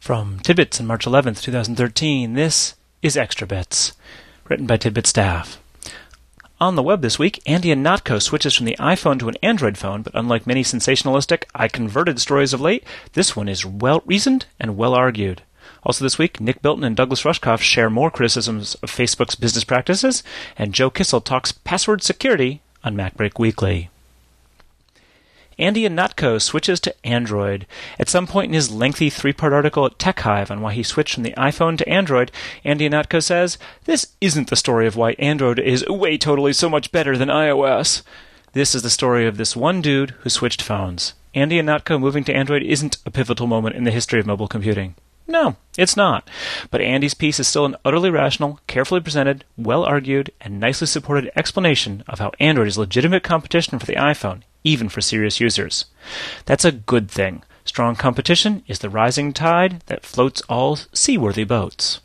From Tidbits on March 11th, 2013, this is Extra Bits, written by Tidbit staff. On the web this week, Andy Ihnatko switches from the iPhone to an Android phone, but unlike many sensationalistic, I converted stories of late, this one is well-reasoned and well-argued. Also this week, Nick Bilton and Douglas Rushkoff share more criticisms of Facebook's business practices, and Joe Kissel talks password security on MacBreak Weekly. Andy Ihnatko switches to Android. At some point in his lengthy three-part article at TechHive on why he switched from the iPhone to Android, Andy Ihnatko says, "This isn't the story of why Android is totally so much better than iOS. This is the story of this one dude who switched phones. Andy Ihnatko moving to Android isn't a pivotal moment in the history of mobile computing. No, it's not. But Andy's piece is still an utterly rational, carefully presented, well-argued, and nicely supported explanation of how Android is legitimate competition for the iPhone, even for serious users. That's a good thing. Strong competition is the rising tide that floats all seaworthy boats."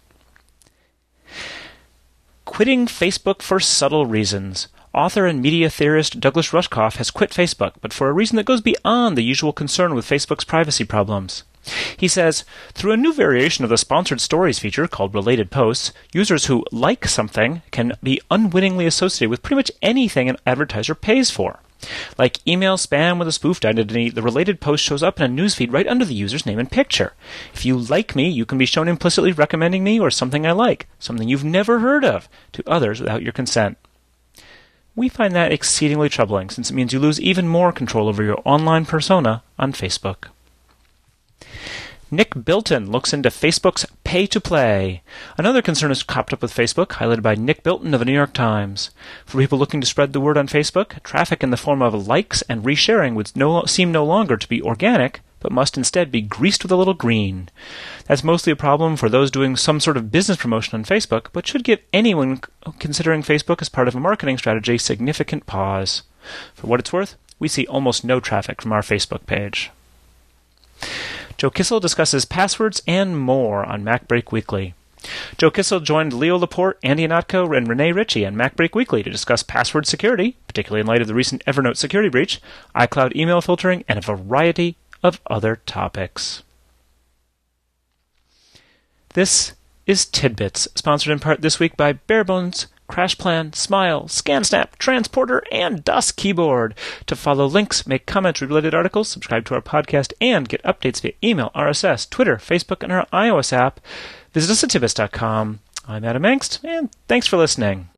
Quitting Facebook for subtle reasons. Author and media theorist Douglas Rushkoff has quit Facebook, but for a reason that goes beyond the usual concern with Facebook's privacy problems. He says, through a new variation of the sponsored stories feature called Related Posts, users who like something can be unwittingly associated with pretty much anything an advertiser pays for. Like email spam with a spoofed identity, the related post shows up in a newsfeed right under the user's name and picture. If you like me, you can be shown implicitly recommending me or something I like, something you've never heard of, to others without your consent. We find that exceedingly troubling, since it means you lose even more control over your online persona on Facebook. Nick Bilton looks into Facebook's pay-to-play. Another concern has cropped up with Facebook, highlighted by Nick Bilton of the New York Times. For people looking to spread the word on Facebook, traffic in the form of likes and resharing would seem no longer to be organic, but must instead be greased with a little green. That's mostly a problem for those doing some sort of business promotion on Facebook, but should give anyone considering Facebook as part of a marketing strategy significant pause. For what it's worth, we see almost no traffic from our Facebook page. Joe Kissel discusses passwords and more on MacBreak Weekly. Joe Kissel joined Leo Laporte, Andy Ihnatko, and Renee Ritchie on MacBreak Weekly to discuss password security, particularly in light of the recent Evernote security breach, iCloud email filtering, and a variety of other topics. This is Tidbits, sponsored in part this week by Barebones, CrashPlan, Smile, ScanSnap, Transporter, and DOS Keyboard. To follow links, make comments, read related articles, subscribe to our podcast, and get updates via email, RSS, Twitter, Facebook, and our iOS app, visit us at tidbits.com. I'm Adam Engst, and thanks for listening.